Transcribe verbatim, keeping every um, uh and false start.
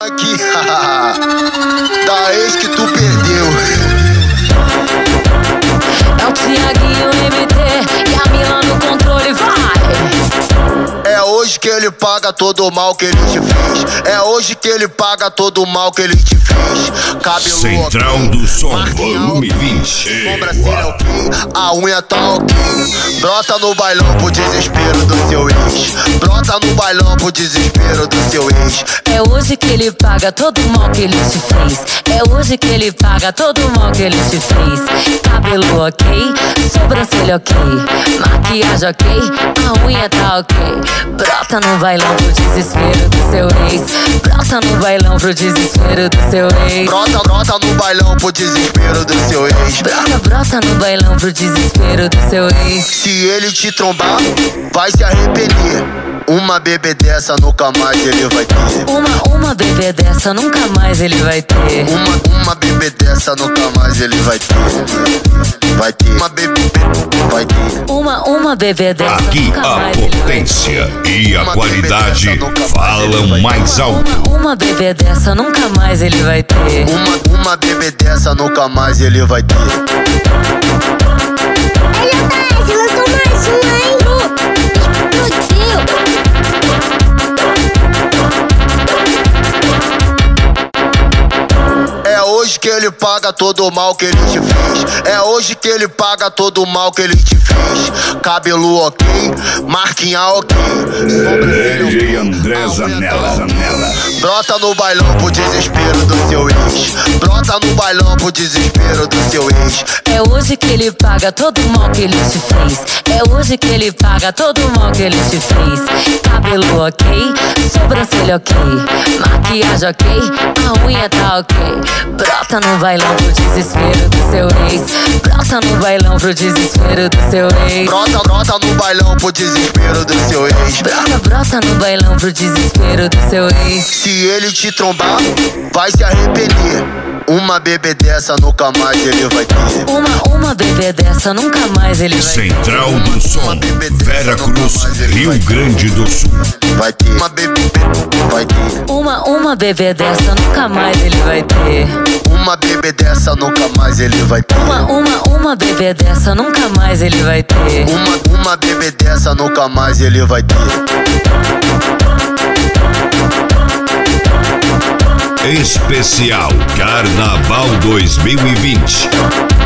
aqui, da ex que tu perdeu. É o Thiaguinho M T e a Mila no controle, vai! É hoje que ele paga todo o mal que ele te fez. É hoje que ele paga todo o mal que ele te fez. Cabelo Central ok, do Som, marquinha volume ok, vinte. sobrancelha ok, a unha tá ok. Brota no bailão pro desespero do seu ex. Brota no bailão pro desespero do seu ex. É hoje que ele paga todo o mal que ele te fez. É hoje que ele paga todo o mal que ele te fez. Cabelo ok, sobrancelha ok, maquiagem ok, a unha tá ok. Brota no bailão pro desespero do seu ex. Brota no bailão pro desespero do seu ex. Brota, brota no bailão pro desespero do seu ex. Brota, brota no bailão pro desespero do seu ex. Se ele te trombar, vai se arrepender. Uma bebê dessa nunca mais ele vai ter. Uma, uma bebê dessa nunca mais ele vai ter. Uma, uma bebê dessa nunca mais ele vai ter. Vai ter. Uma bebê, vai ter. Uma, uma bebê dessa Aqui nunca a mais ele vai potência ter. e a Uma qualidade bebê dessa nunca mais ele falam vai ter. mais alto. Uma, uma bebê dessa nunca mais ele vai ter. Uma, uma bebê dessa nunca mais ele vai ter. Ei, Jota, lançou mais uma, hein? Explodiu! É hoje que ele paga todo o mal que ele te fez. É hoje que ele paga todo o mal que ele te fez. Cabelo ok, marquinha ok, sobrancelha ok, D J André a unha Zanella, tá ok. Zanella. Brota no bailão pro desespero do seu ex. Brota no bailão pro desespero do seu ex. É hoje que ele paga todo o mal que ele te fez. É hoje que ele paga todo o mal que ele te fez. Cabelo ok, sobrancelha ok, maquiagem ok, a unha tá ok. Brota no bailão pro desespero do seu ex. Brota no bailão pro desespero do seu ex. Brota, brota no bailão pro desespero do seu ex. Brota, brota no bailão pro desespero do seu ex. Se ele te trombar, vai se arrepender. Uma bebê dessa nunca mais ele vai ter. Uma, uma bebê dessa nunca mais ele vai ter. Central do Som, Vera Cruz, Rio Grande do Sul. Vai ter. Uma bebê, vai ter. Uma, uma bebê dessa nunca mais ele vai ter. Uma bebê dessa nunca mais ele vai ter. Uma, uma, uma bebê dessa nunca mais ele vai ter. Uma, uma bebê dessa nunca mais ele vai ter. Especial Carnaval dois mil e vinte.